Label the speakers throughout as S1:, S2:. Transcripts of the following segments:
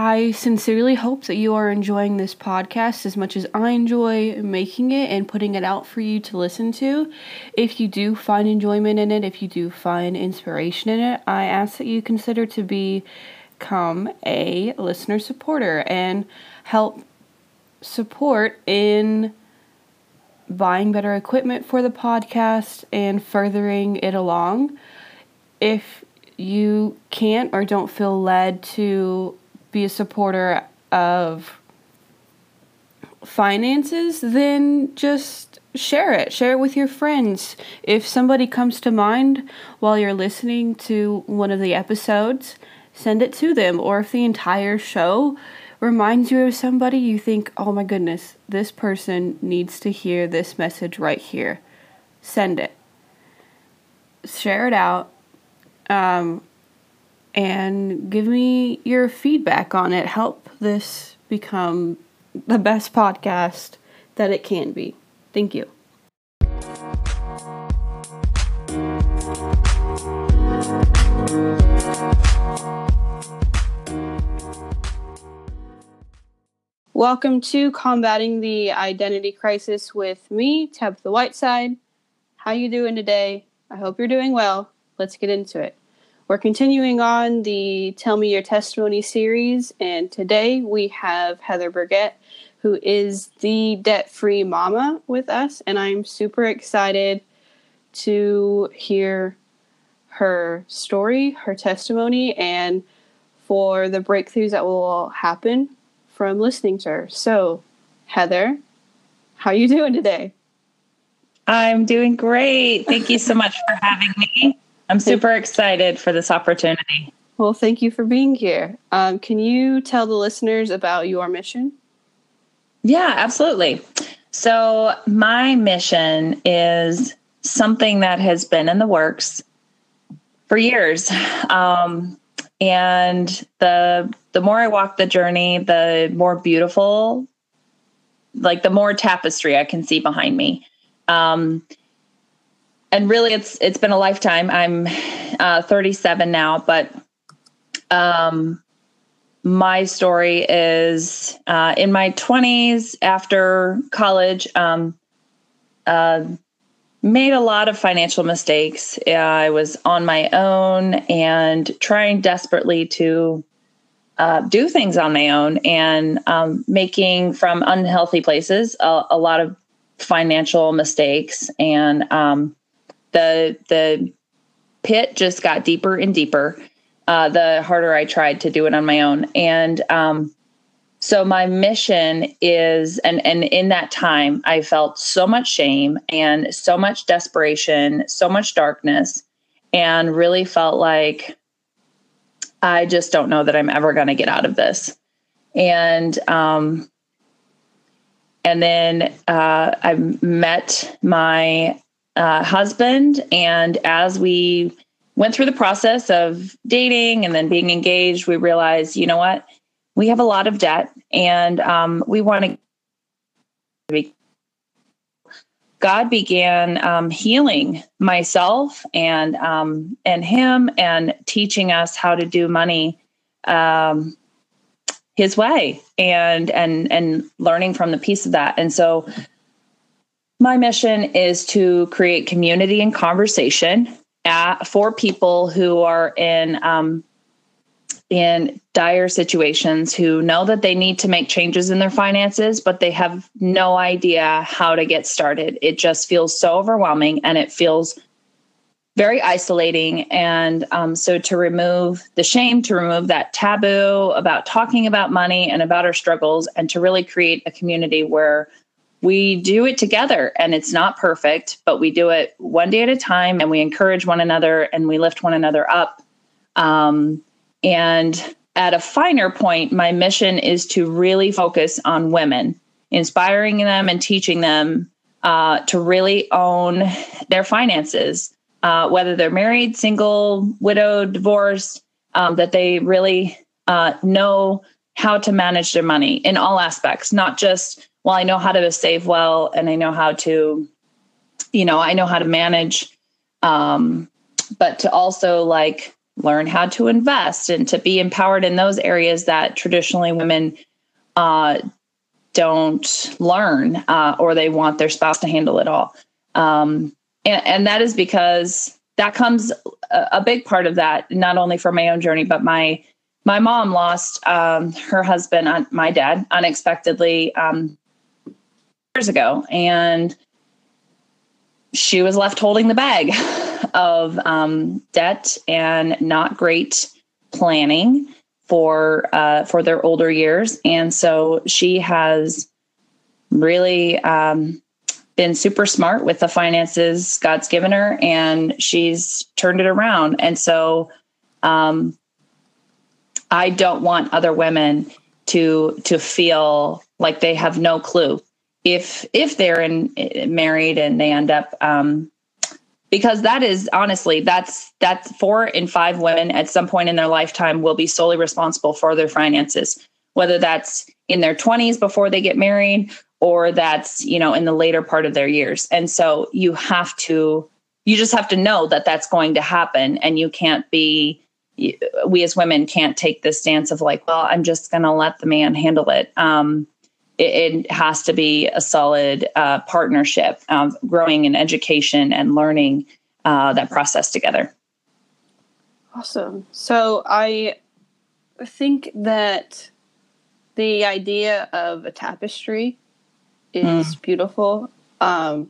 S1: I sincerely hope that you are enjoying this podcast as much as I enjoy making it and putting it out for you to listen to. If you do find enjoyment in it, if you do find inspiration in it, I ask that you consider to become a listener supporter and help support in buying better equipment for the podcast and furthering it along. If you can't or don't feel led to be a supporter of finances, then just share it. Share it with your friends. If somebody comes to mind while you're listening to one of the episodes, send it to them. Or if the entire show reminds you of somebody, you think, oh my goodness, this person needs to hear this message right here, send it. Share it out. And give me your feedback on it. Help this become the best podcast that it can be. Thank you. Welcome to Combating the Identity Crisis with me, Tabitha Whiteside. How you doing today? I hope you're doing well. Let's get into it. We're continuing on the Tell Me Your Testimony series, and today we have Heather Burgett, who is the debt-free mama with us, and I'm super excited to hear her story, her testimony, and for the breakthroughs that will happen from listening to her. So, Heather, how you doing today?
S2: I'm doing great. Thank you so much for having me. I'm super excited for this opportunity.
S1: Well, thank you for being here. Can you tell the listeners about your mission?
S2: Yeah, absolutely. So my mission is something that has been in the works for years. And the more I walk the journey, the more beautiful, like the more tapestry I can see behind me. And really, it's been a lifetime. I'm 37 now, but my story is in my 20s after college, made a lot of financial mistakes. I was on my own and trying desperately to do things on my own and making from unhealthy places a lot of financial mistakes. And the pit just got deeper and deeper, the harder I tried to do it on my own. And so my mission is, and in that time, I felt so much shame and so much desperation, so much darkness, and really felt like I just don't know that I'm ever going to get out of this. And then I met my husband, and as we went through the process of dating and then being engaged, we realized, you know what, we have a lot of debt, and we want to. God began healing myself and him, and teaching us how to do money His way, and learning from the piece of that. And so my mission is to create community and conversation for people who are in dire situations, who know that they need to make changes in their finances, but they have no idea how to get started. It just feels so overwhelming, and it feels very isolating. And so to remove the shame, to remove that taboo about talking about money and about our struggles, and to really create a community where we do it together, and it's not perfect, but we do it one day at a time, and we encourage one another, and we lift one another up. And at a finer point, my mission is to really focus on women, inspiring them and teaching them to really own their finances, whether they're married, single, widowed, divorced, that they really know how to manage their money in all aspects, not just, well, I know how to save well, and I know how to, I know how to manage, but to also learn how to invest and to be empowered in those areas that traditionally women don't learn, or they want their spouse to handle it all. And that is because that comes a big part of that, not only for my own journey, but my mom lost her husband, my dad, unexpectedly years ago. And she was left holding the bag of debt and not great planning for their older years. And so she has really been super smart with the finances God's given her, and she's turned it around. And so I don't want other women to feel like they have no clue if they're married and they end up, because that is honestly, that's 4 in 5 women at some point in their lifetime will be solely responsible for their finances, whether that's in their 20s before they get married, or that's, in the later part of their years. And so you just have to know that that's going to happen. And we as women can't take this stance of like, well, I'm just going to let the man handle it. It has to be a solid partnership, growing in education and learning that process together.
S1: Awesome. So I think that the idea of a tapestry is beautiful, and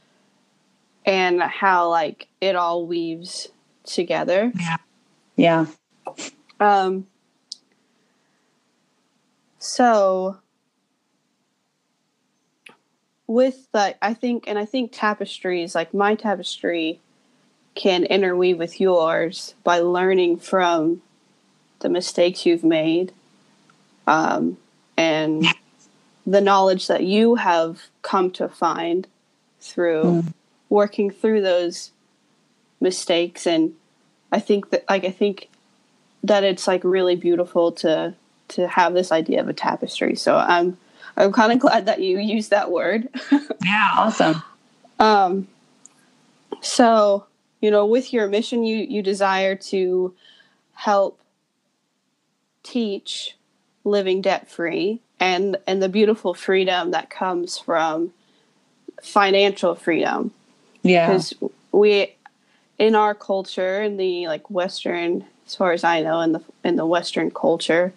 S1: how like it all weaves together.
S2: Yeah.
S1: So with that, I think tapestries, like my tapestry, can interweave with yours by learning from the mistakes you've made, and the knowledge that you have come to find through working through those mistakes. And I think that it's like really beautiful to have this idea of a tapestry. So I'm kind of glad that you used that word.
S2: Yeah. Awesome.
S1: So, with your mission, you desire to help teach living debt-free and the beautiful freedom that comes from financial freedom.
S2: Yeah.
S1: Because we, in our culture, in the like Western, as far as I know, in the Western culture,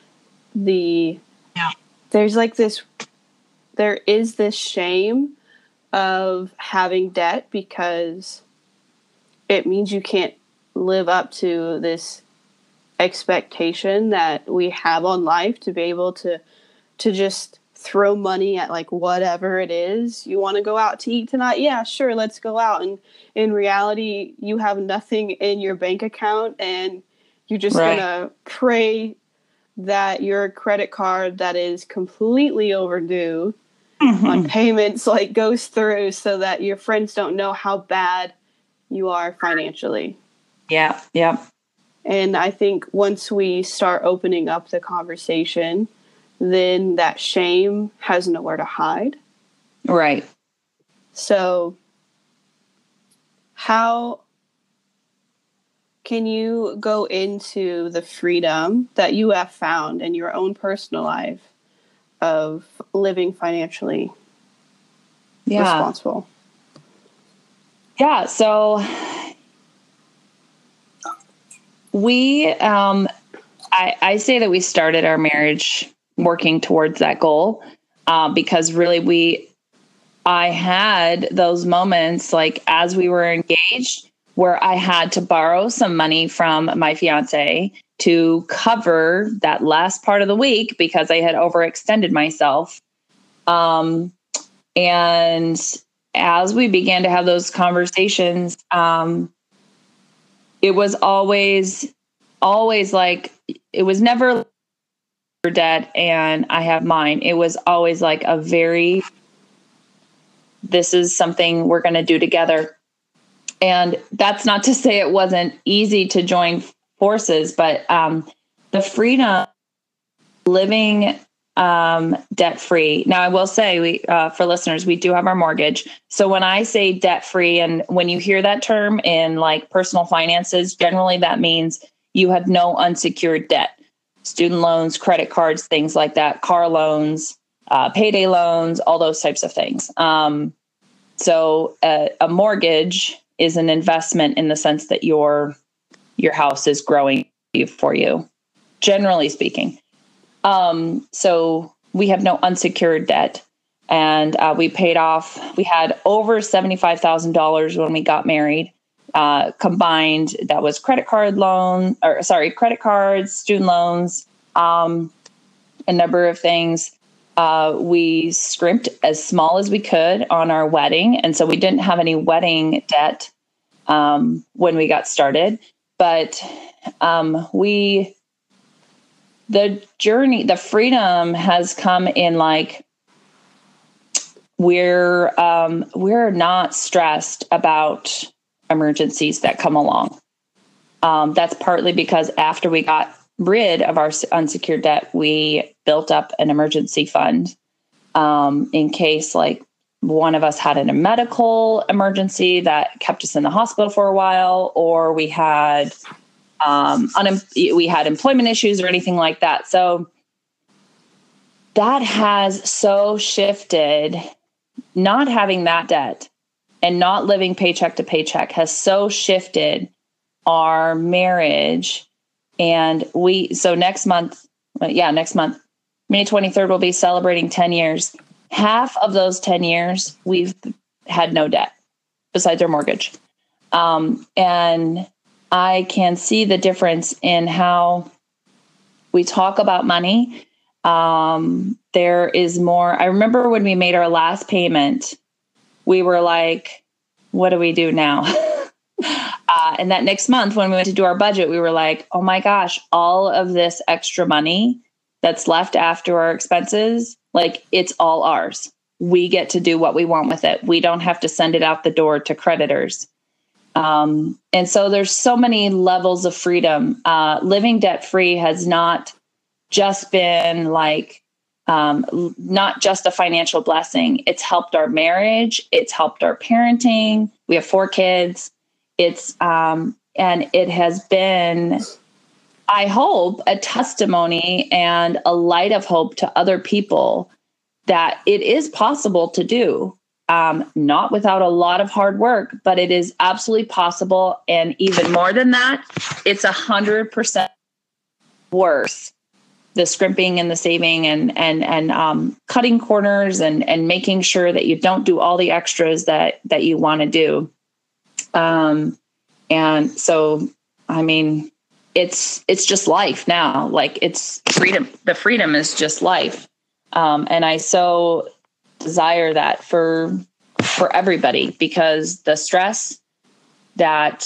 S1: there's like there is this shame of having debt because it means you can't live up to this expectation that we have on life to be able to just throw money at like whatever it is. You want to go out to eat tonight? Yeah, sure, let's go out. And in reality, you have nothing in your bank account, and you're just gonna pray that your credit card that is completely overdue on payments like goes through, so that your friends don't know how bad you are financially.
S2: Yeah. Yeah.
S1: And I think once we start opening up the conversation, then that shame has nowhere to hide.
S2: Right.
S1: So how can you go into the freedom that you have found in your own personal life of living financially responsible?
S2: Yeah. So we, I say that we started our marriage working towards that goal, because really I had those moments like as we were engaged where I had to borrow some money from my fiance to cover that last part of the week because I had overextended myself. And as we began to have those conversations, it was always like, it was never your debt and I have mine. It was always like this is something we're going to do together. And that's not to say it wasn't easy to join forces, but the freedom living debt free. Now, I will say, for listeners, we do have our mortgage. So when I say debt free, and when you hear that term in like personal finances, generally that means you have no unsecured debt, student loans, credit cards, things like that, car loans, payday loans, all those types of things. So a mortgage is an investment in the sense that your house is growing for you, generally speaking. So we have no unsecured debt, and we paid off. We had over $75,000 when we got married, combined. That was credit cards, student loans, a number of things. We scrimped as small as we could on our wedding. And so we didn't have any wedding debt when we got started. But the journey, the freedom has come in like we're not stressed about emergencies that come along. That's partly because after we got rid of our unsecured debt, we built up an emergency fund in case like one of us had a medical emergency that kept us in the hospital for a while, or we had employment issues or anything like that. So that has so shifted. Not having that debt and not living paycheck to paycheck has so shifted our marriage. And next month, May 23rd, we'll be celebrating 10 years. Half of those 10 years, we've had no debt besides our mortgage. And I can see the difference in how we talk about money. There is more. I remember when we made our last payment, we were like, what do we do now? And that next month when we went to do our budget, we were like, oh my gosh, all of this extra money that's left after our expenses, like it's all ours. We get to do what we want with it. We don't have to send it out the door to creditors. And so there's so many levels of freedom. Living debt-free has not just been like, not just a financial blessing. It's helped our marriage. It's helped our parenting. We have 4 kids. And it has been, I hope, a testimony and a light of hope to other people that it is possible to do. Not without a lot of hard work, but it is absolutely possible. And even more than that, it's 100% worth the scrimping and the saving and cutting corners and making sure that you don't do all the extras that you want to do. And so, I mean, it's just life now. Like it's freedom. The freedom is just life. And I so desire that for everybody, because the stress that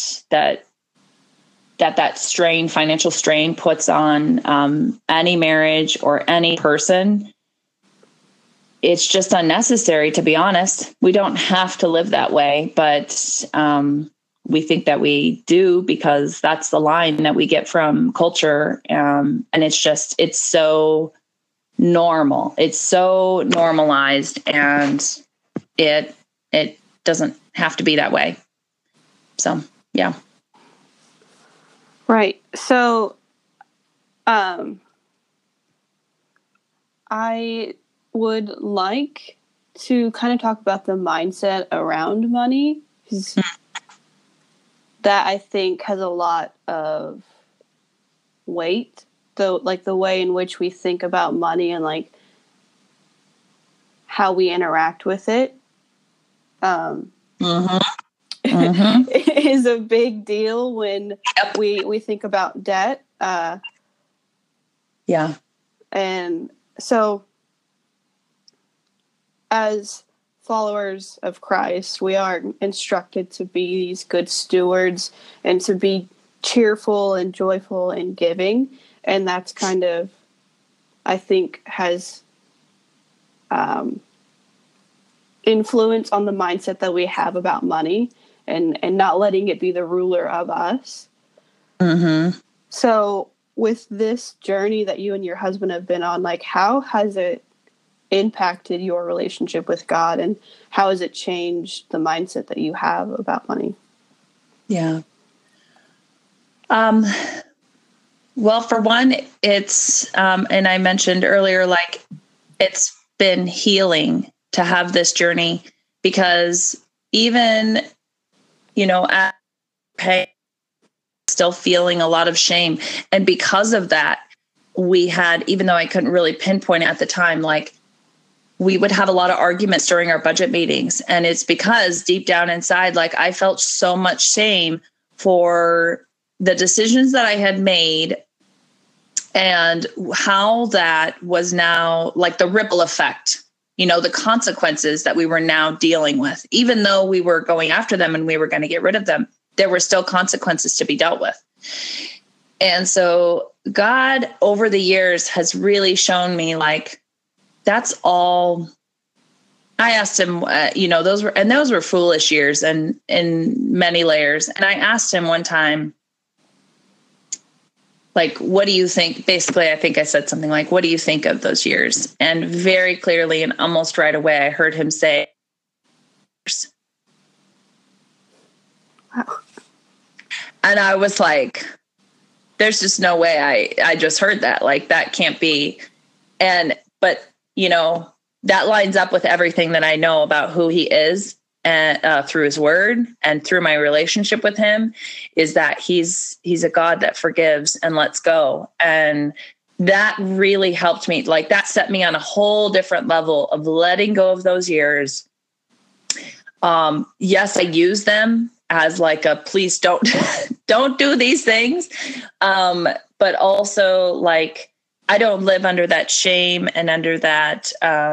S2: strain, financial strain puts on any marriage or any person, it's just unnecessary, to be honest. We don't have to live that way, but we think that we do because that's the line that we get from culture. And it's so normal. It's so normalized, and it doesn't have to be that way. So, yeah.
S1: Right. So, I would like to kind of talk about the mindset around money, because that I think has a lot of weight, though, like the way in which we think about money and like how we interact with it. It is a big deal when we think about debt.
S2: Yeah.
S1: And so as followers of Christ, we are instructed to be these good stewards and to be cheerful and joyful and giving. And that's kind of, I think, has influence on the mindset that we have about money and not letting it be the ruler of us.
S2: Mm-hmm.
S1: So with this journey that you and your husband have been on, like, how has it impacted your relationship with God, and how has it changed the mindset that you have about money?
S2: Yeah. Well, for one, it's, and I mentioned earlier, like, it's been healing to have this journey, because even, at pay, still feeling a lot of shame. And because of that, we had, even though I couldn't really pinpoint it at the time, like, we would have a lot of arguments during our budget meetings. And it's because deep down inside, like, I felt so much shame for the decisions that I had made, and how that was now, like, the ripple effect, the consequences that we were now dealing with. Even though we were going after them and we were going to get rid of them, there were still consequences to be dealt with. And so God, over the years, has really shown me, like, that's all. I asked him, those were foolish years and in many layers. And I asked him one time, like, what do you think? Basically, I think I said something like, what do you think of those years? And very clearly and almost right away, I heard him say,
S1: wow.
S2: And I was like, there's just no way I just heard that. Like, that can't be. But that lines up with everything that I know about who he is, and through his word and through my relationship with him, is that he's a God that forgives and lets go. And that really helped me. Like, that set me on a whole different level of letting go of those years. Yes, I use them as like a, please don't do these things. But also, like, I don't live under that shame and under that,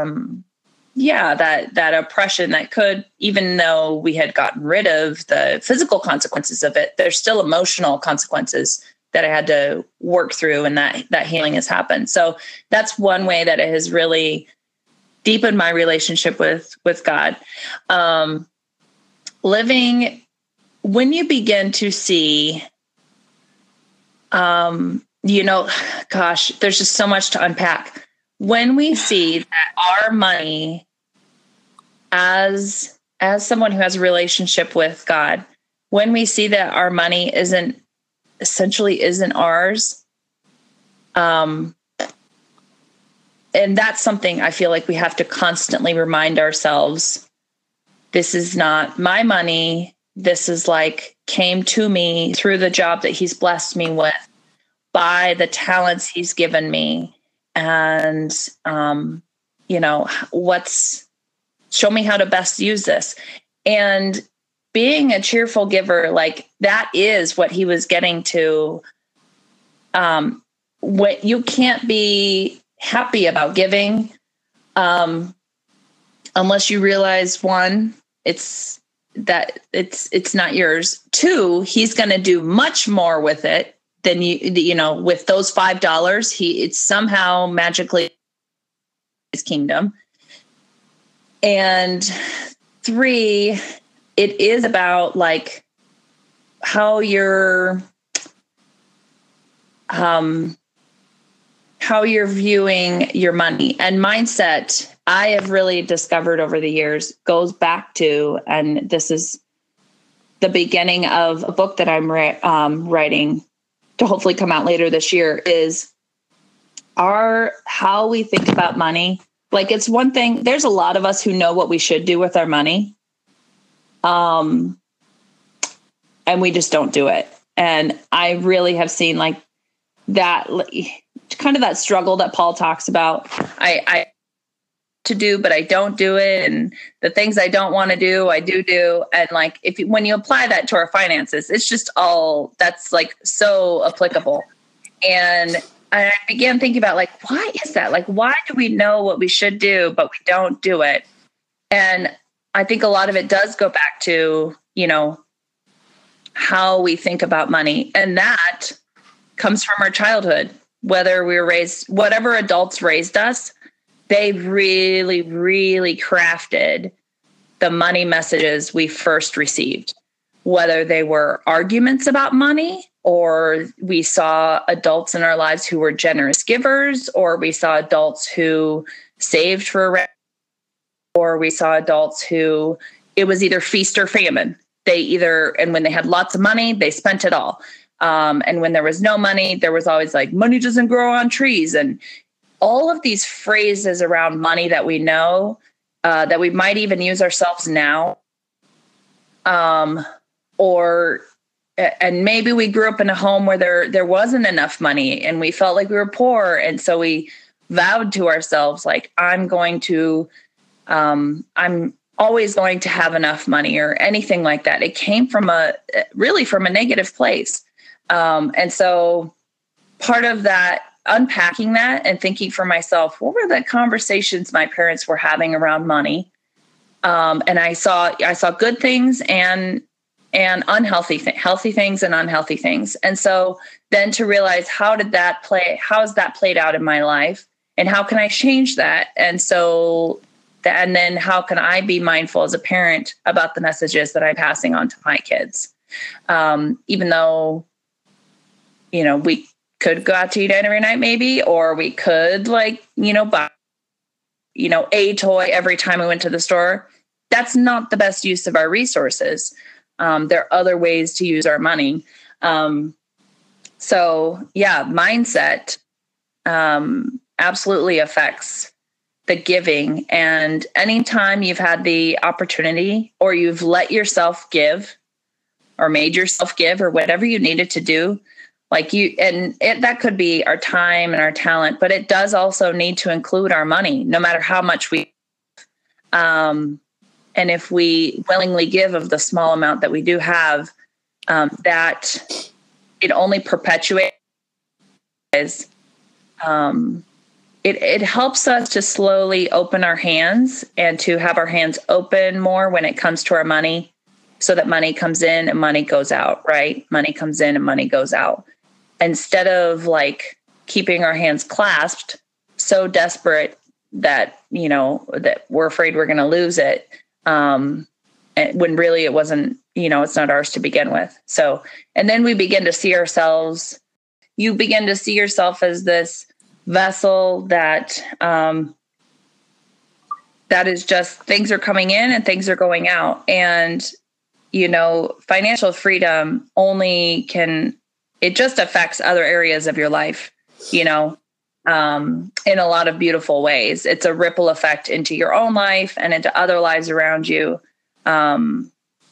S2: that oppression that could, even though we had gotten rid of the physical consequences of it, there's still emotional consequences that I had to work through, and that healing has happened. So that's one way that it has really deepened my relationship with God. Living, when you begin to see, gosh, there's just so much to unpack. When we see that our money, as someone who has a relationship with God, when we see that our money isn't ours, and that's something I feel like we have to constantly remind ourselves, this is not my money. This is like, came to me through the job that he's blessed me with, by the talents he's given me. And, show me how to best use this. And being a cheerful giver, like, that is what he was getting to. What you can't be happy about giving, unless you realize, one, it's not yours. Two, he's going to do much more with it than with those $5, it's somehow magically his kingdom. And three, it is about, like, how you're viewing your money. And mindset, I have really discovered over the years, goes back to, and this is the beginning of a book that I'm writing to hopefully come out later this year, is how we think about money. Like, it's one thing, there's a lot of us who know what we should do with our money. And we just don't do it. And I really have seen, like, that kind of that struggle that Paul talks about. I to do, but I don't do it. And the things I don't want to do, I do. And, like, when you apply that to our finances, it's just all, that's, like, so applicable. And I began thinking about, like, why is that? Like, why do we know what we should do, but we don't do it? And I think a lot of it does go back to, how we think about money. And that comes from our childhood, whether we were raised, whatever adults raised us, they really, really crafted the money messages we first received. whether they were arguments about money, or we saw adults in our lives who were generous givers, or we saw adults who saved for a rent, or we saw adults who it was either feast or famine. And when they had lots of money, they spent it all. And when there was no money, there was always like, money doesn't grow on trees. And all of these phrases around money that we know, that we might even use ourselves now. And maybe we grew up in a home where there wasn't enough money and we felt like we were poor. And so we vowed to ourselves, like, I'm always going to have enough money, or anything like that. It came from a negative place. And so part of that, unpacking that and thinking for myself, what were the conversations my parents were having around money? And I saw good things and healthy things and unhealthy things. And so then to realize, how has that played out in my life, and how can I change that? And then how can I be mindful as a parent about the messages that I'm passing on to my kids? Even though, we could go out to eat every night maybe, or we could buy, a toy every time we went to the store. That's not the best use of our resources. There are other ways to use our money. Mindset absolutely affects the giving. And anytime you've had the opportunity, or you've let yourself give, or made yourself give, or whatever you needed to do, that could be our time and our talent, but it does also need to include our money, no matter how much we, and if we willingly give of the small amount that we do have, that it only perpetuates. It helps us to slowly open our hands, and to have our hands open more when it comes to our money, so that money comes in and money goes out, right? Money comes in and money goes out. Instead of keeping our hands clasped, so desperate that, that we're afraid we're going to lose it. When really it wasn't, it's not ours to begin with. So, and then we begin to see ourselves, you begin to see yourself as this vessel that is just, things are coming in and things are going out. And, financial freedom it just affects other areas of your life, in a lot of beautiful ways. It's a ripple effect into your own life and into other lives around you. But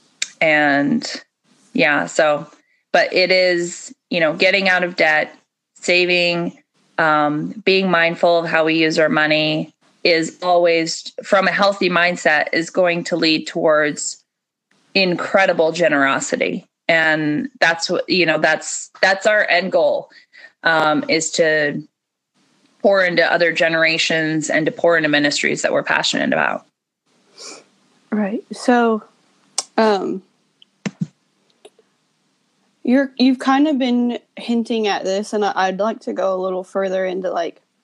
S2: it is, getting out of debt, saving, being mindful of how we use our money is always, from a healthy mindset, is going to lead towards incredible generosity. And that's what, that's our end goal, is to pour into other generations and to pour into ministries that we're passionate about.
S1: Right. So, you've kind of been hinting at this, and I'd like to go a little further into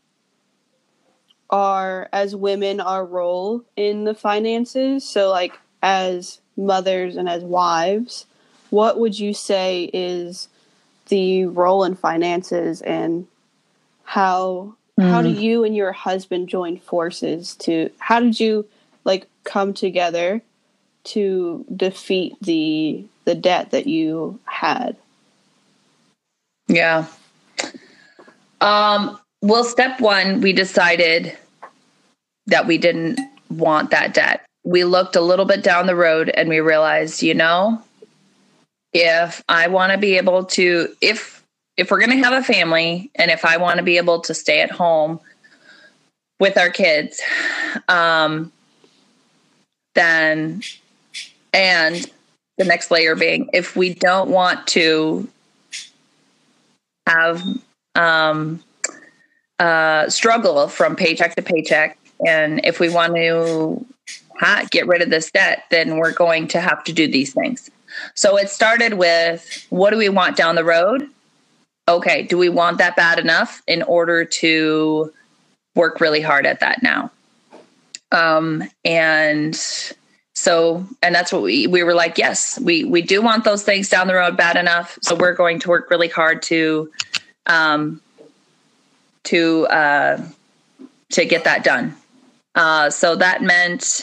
S1: as women, our role in the finances. So as mothers and as wives, what would you say is the role in finances, and how do you and your husband join forces how did you come together to defeat the debt that you had?
S2: Yeah. Well, step one, we decided that we didn't want that debt. We looked a little bit down the road and we realized, if I want to be able to, if we're going to have a family, and if I want to be able to stay at home with our kids, then, and the next layer being, if we don't want to have struggle from paycheck to paycheck, and if we want to get rid of this debt, then we're going to have to do these things. So it started with, what do we want down the road? Okay, do we want that bad enough in order to work really hard at that now? And So, and that's what we were like, yes, we do want those things down the road bad enough. So we're going to work really hard to get that done. So that meant,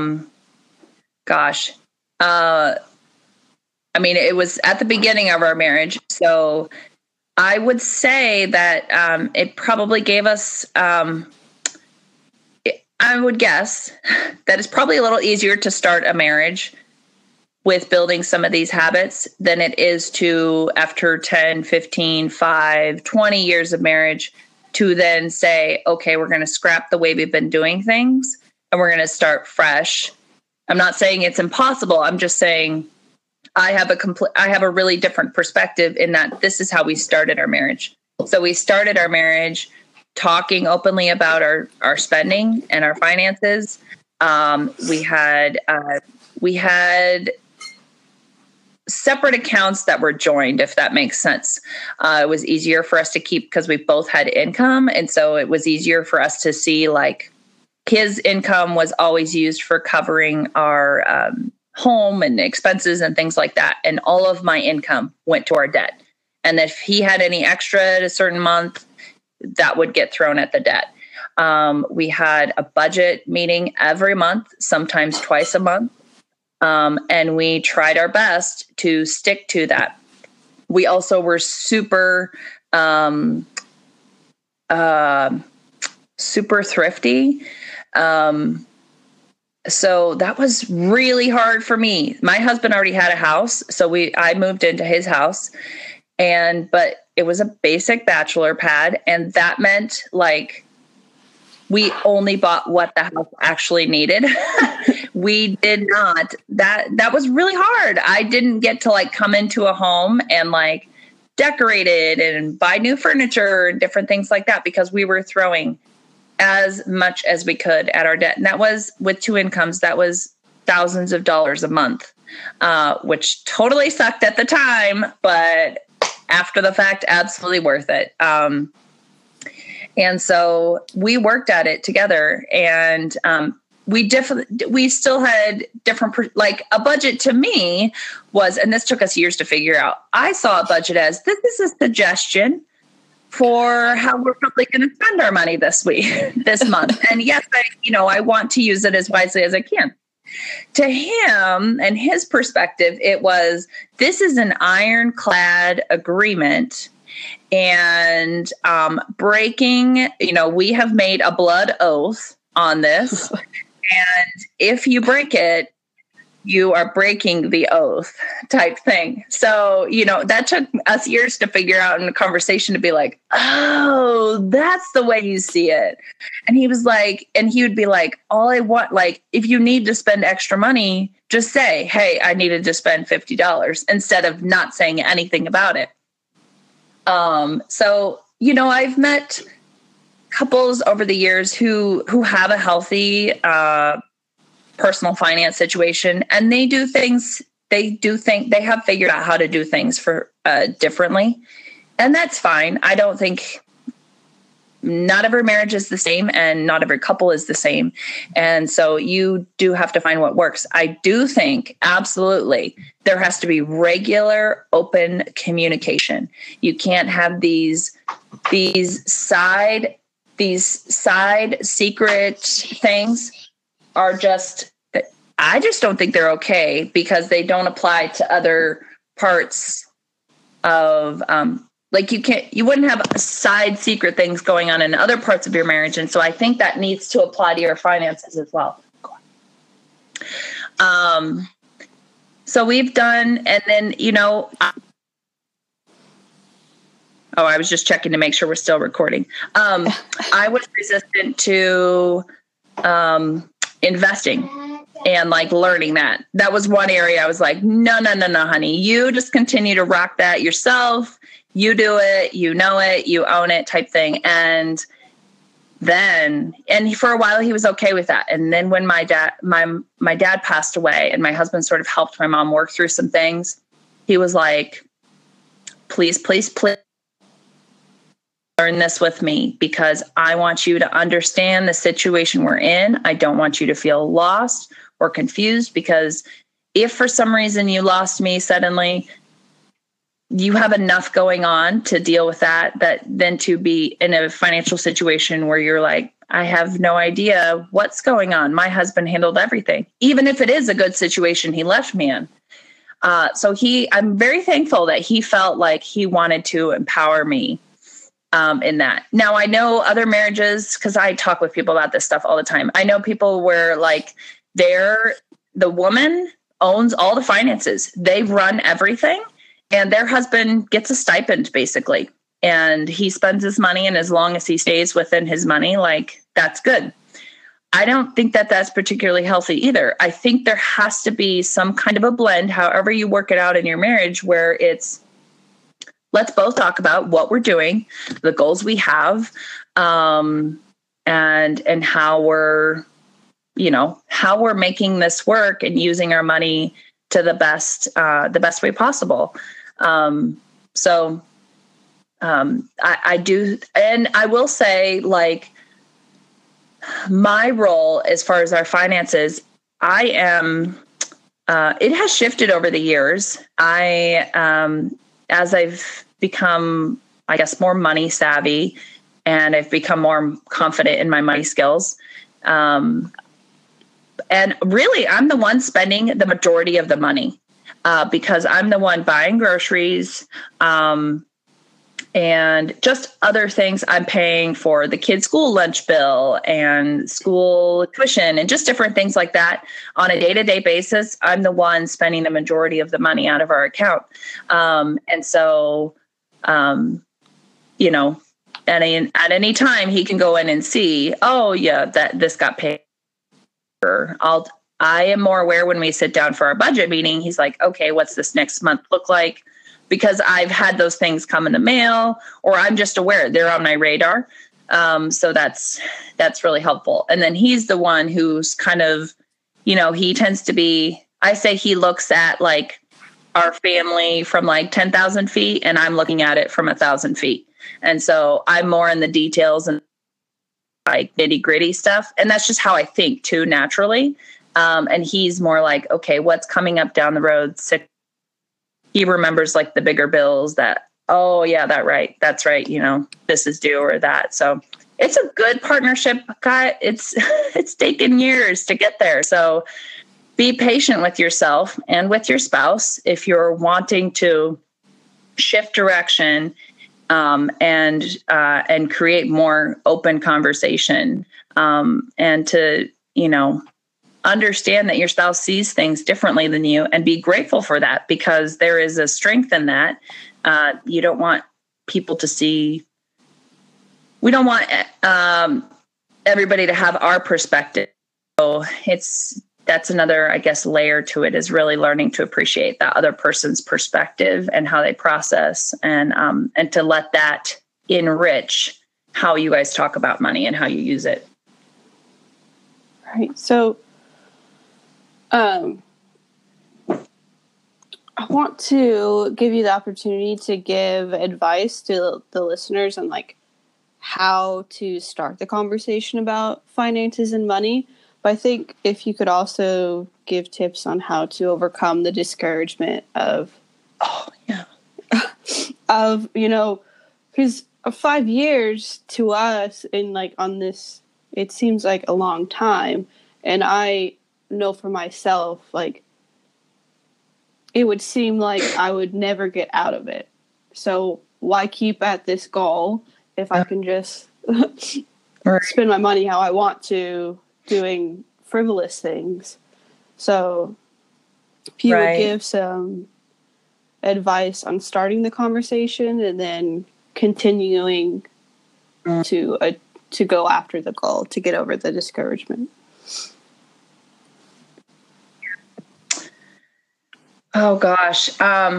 S2: I mean, it was at the beginning of our marriage. So I would say that it probably gave us, I would guess that it's probably a little easier to start a marriage with building some of these habits than it is to, after 10, 15, 5, 20 years of marriage, to then say, okay, we're going to scrap the way we've been doing things and we're going to start fresh. I'm not saying it's impossible. I'm just saying I have a really different perspective in that this is how we started our marriage. So we started our marriage talking openly about our spending and our finances. We had separate accounts that were joined, if that makes sense. It was easier for us to keep because we both had income. And so it was easier for us to see, like, his income was always used for covering our home and expenses and things like that. And all of my income went to our debt. And if he had any extra at a certain month, that would get thrown at the debt. We had a budget meeting every month, sometimes twice a month. And we tried our best to stick to that. We also were super thrifty. So that was really hard for me. My husband already had a house, so I moved into his house, but it was a basic bachelor pad, and that meant, like, we only bought what the house actually needed. We did not. That was really hard. I didn't get to, like, come into a home and, like, decorate it and buy new furniture and different things like that, because we were throwing as much as we could at our debt. And that was with 2 incomes. That was thousands of dollars a month, which totally sucked at the time, but after the fact, absolutely worth it. And so we worked at it together, and we still had different, like, a budget to me was, and this took us years to figure out. I saw a budget as, this is a suggestion for how we're probably going to spend our money this month. And yes, I want to use it as wisely as I can. To him and his perspective, it was, this is an ironclad agreement, and breaking, we have made a blood oath on this. And if you break it, you are breaking the oath type thing. So, that took us years to figure out in a conversation to be like, oh, that's the way you see it. And he was like, and he would be like, all I want, like, if you need to spend extra money, just say, hey, I needed to spend $50 instead of not saying anything about it. So, I've met couples over the years who have a healthy, personal finance situation, and they have figured out how to do things for differently, and that's fine. I don't think, not every marriage is the same, and not every couple is the same, and so you do have to find what works. I do think absolutely there has to be regular, open communication. You can't have these side secret things. I just don't think they're okay, because they don't apply to other parts of, like, you wouldn't have side secret things going on in other parts of your marriage. And so I think that needs to apply to your finances as well. So we've done, and then, I was just checking to make sure we're still recording. I was resistant to investing and, like, learning that. That was one area I was like, no, honey, you just continue to rock that yourself. You do it, you own it type thing. And for a while he was okay with that. And then when my dad passed away and my husband sort of helped my mom work through some things, he was like, please learn this with me, because I want you to understand the situation we're in. I don't want you to feel lost. or confused, because if for some reason you lost me suddenly, you have enough going on to deal with that then to be in a financial situation where you're like, I have no idea what's going on. My husband handled everything. Even if it is a good situation he left me in. So I'm very thankful that he felt like he wanted to empower me in that. Now, I know other marriages, because I talk with people about this stuff all the time. I know people where like the woman owns all the finances. They run everything. And their husband gets a stipend, basically. And he spends his money. And as long as he stays within his money, like, that's good. I don't think that that's particularly healthy either. I think there has to be some kind of a blend, however you work it out in your marriage, where it's, let's both talk about what we're doing, the goals we have, and how we're making this work and using our money to the best way possible. I do. And I will say, like, my role as far as our finances, it has shifted over the years. As I've become, I guess, more money savvy, and I've become more confident in my money skills. And really, I'm the one spending the majority of the money. Because I'm the one buying groceries, and just other things. I'm paying for the kids' school lunch bill and school tuition and just different things like that on a day-to-day basis. I'm the one spending the majority of the money out of our account. And so, at any time he can go in and see, oh yeah, that this got paid. I am more aware when we sit down for our budget meeting. He's like, okay, what's this next month look like? Because I've had those things come in the mail, or I'm just aware they're on my radar. So that's really helpful. And then he's the one who's kind of, he tends to be, I say he looks at like our family from like 10,000 feet, and I'm looking at it from 1,000 feet. And so I'm more in the details and like nitty gritty stuff. And that's just how I think too, naturally. And he's more like, okay, what's coming up down the road? He remembers like the bigger bills that, oh yeah, that's right. This is due or that. So it's a good partnership. God, it's taken years to get there. So be patient with yourself and with your spouse if you're wanting to shift direction, and create more open conversation, and to, understand that your spouse sees things differently than you, and be grateful for that, because there is a strength in that. You don't want people to see, we don't want everybody to have our perspective. So that's another, I guess, layer to it, is really learning to appreciate that other person's perspective and how they process, and to let that enrich how you guys talk about money and how you use it.
S1: Right. So, I want to give you the opportunity to give advice to the listeners on like how to start the conversation about finances and money. But I think if you could also give tips on how to overcome the discouragement of, because 5 years to us in like on this, it seems like a long time. And I know for myself, like, it would seem like I would never get out of it. So why keep at this goal if I can just spend my money how I want to, doing frivolous things? So if you would give some advice on starting the conversation and then continuing to go after the goal, to get over the discouragement.
S2: Oh gosh.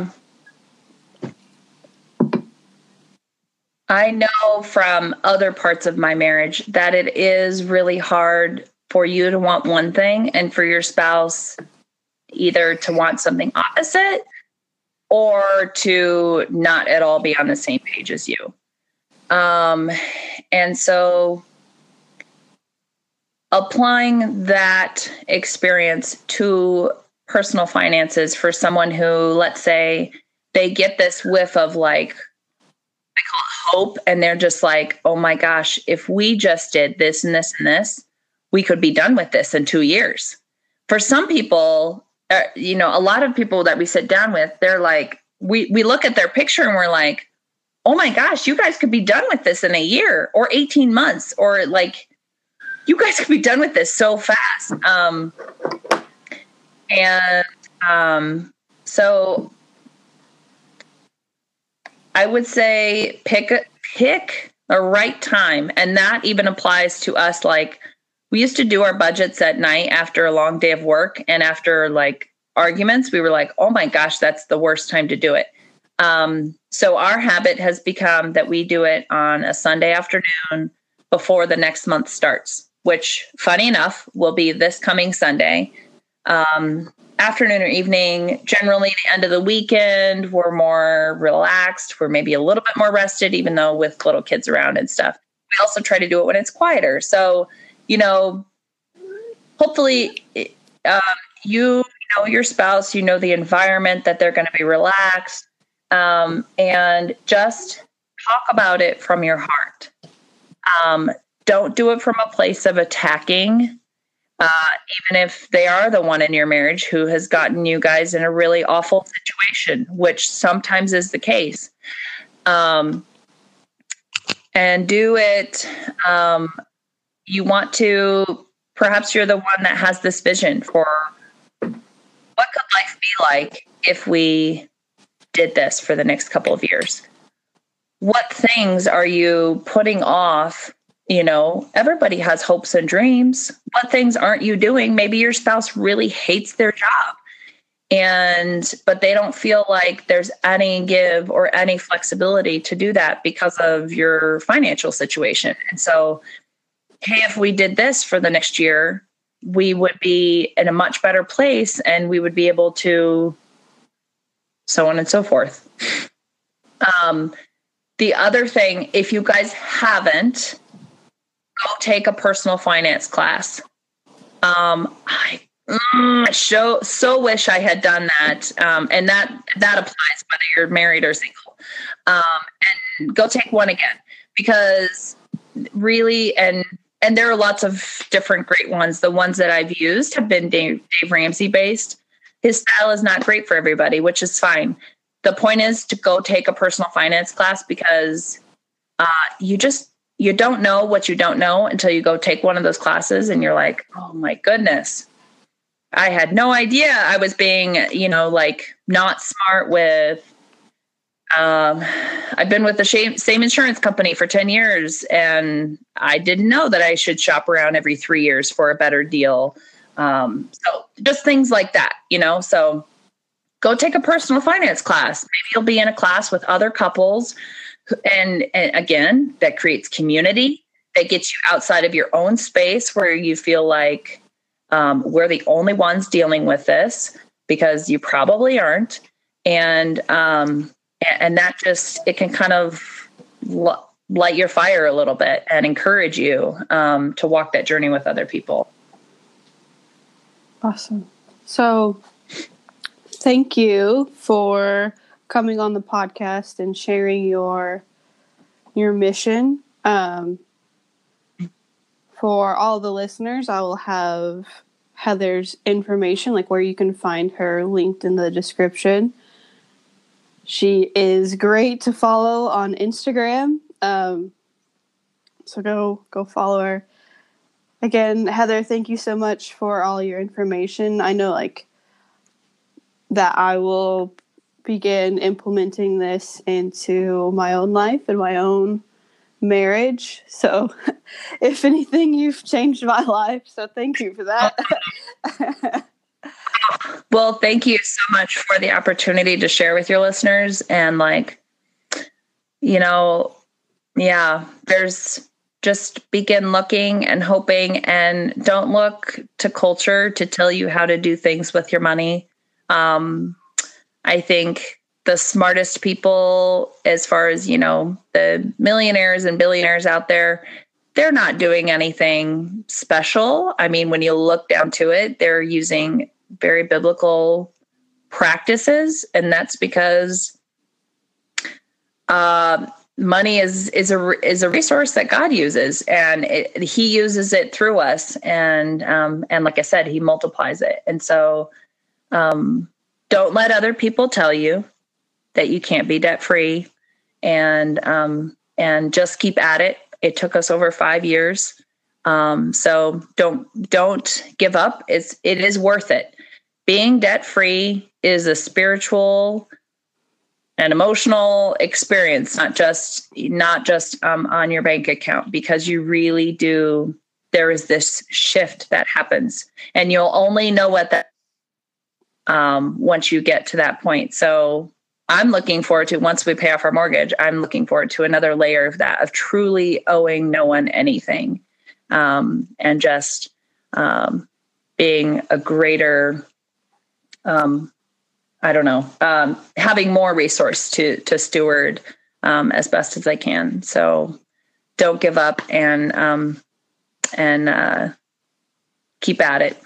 S2: I know from other parts of my marriage that it is really hard for you to want one thing and for your spouse either to want something opposite or to not at all be on the same page as you. And so applying that experience to personal finances for someone who, let's say, they get this whiff of like, I call it hope, and they're just like, oh my gosh, if we just did this and this and this, we could be done with this in 2 years. For some people, a lot of people that we sit down with, they're like, we look at their picture and we're like, oh my gosh, you guys could be done with this in a year or 18 months, or like, you guys could be done with this so fast. So I would say pick a right time. And that even applies to us. Like, we used to do our budgets at night after a long day of work, and after like arguments, we were like, oh my gosh, that's the worst time to do it. So our habit has become that we do it on a Sunday afternoon before the next month starts, which, funny enough, will be this coming Sunday. Afternoon or evening, generally the end of the weekend, we're more relaxed. We're maybe a little bit more rested, even though with little kids around and stuff. We also try to do it when it's quieter. So, hopefully you know your spouse, the environment that they're going to be relaxed, and just talk about it from your heart. Don't do it from a place of attacking, even if they are the one in your marriage who has gotten you guys in a really awful situation, which sometimes is the case. And do it. You want to, perhaps you're the one that has this vision for what could life be like if we did this for the next couple of years. What things are you putting off? Everybody has hopes and dreams. What things aren't you doing? Maybe your spouse really hates their job, but they don't feel like there's any give or any flexibility to do that because of your financial situation. And so, hey, if we did this for the next year, we would be in a much better place, and we would be able to, so on and so forth. The other thing, if you guys haven't, go take a personal finance class. I so wish I had done that. And that applies whether you're married or single. And go take one again, because really, and there are lots of different great ones. The ones that I've used have been Dave Ramsey based. His style is not great for everybody, which is fine. The point is to go take a personal finance class, because you don't know what you don't know until you go take one of those classes, and you're like, oh my goodness, I had no idea I was being, not smart with, I've been with the same insurance company for 10 years, and I didn't know that I should shop around every 3 years for a better deal. So just things like that, so go take a personal finance class. Maybe you'll be in a class with other couples. And again, that creates community, that gets you outside of your own space where you feel like we're the only ones dealing with this, because you probably aren't. And that just, it can kind of light your fire a little bit and encourage you to walk that journey with other people.
S1: Awesome. So thank you for coming on the podcast and sharing your mission. For all the listeners, I will have Heather's information, like where you can find her, linked in the description. She is great to follow on Instagram. So go follow her. Again, Heather, thank you so much for all your information. I know that I will begin implementing this into my own life and my own marriage. So if anything, you've changed my life. So thank you for that.
S2: Well, thank you so much for the opportunity to share with your listeners. And there's just begin looking and hoping, and don't look to culture to tell you how to do things with your money. I think the smartest people, as far as, the millionaires and billionaires out there, they're not doing anything special. I mean, when you look down to it, they're using very biblical practices, and that's because money is a resource that God uses, and He uses it through us, and like I said, He multiplies it. And so, don't let other people tell you that you can't be debt free, and just keep at it. It took us over 5 years, so don't give up. It is worth it. Being debt free is a spiritual and emotional experience, not just on your bank account, because you really do. There is this shift that happens, and you'll only know what that once you get to that point. So I'm looking forward to, once we pay off our mortgage, I'm looking forward to another layer of that, of truly owing no one anything, and just being a greater, having more resource to steward as best as I can. So don't give up, and keep at it.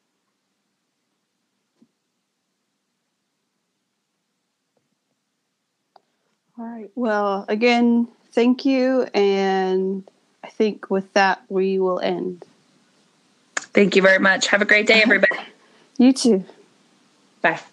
S1: All right. Well, again, thank you. And I think with that, we will end.
S2: Thank you very much. Have a great day, everybody.
S1: You too.
S2: Bye.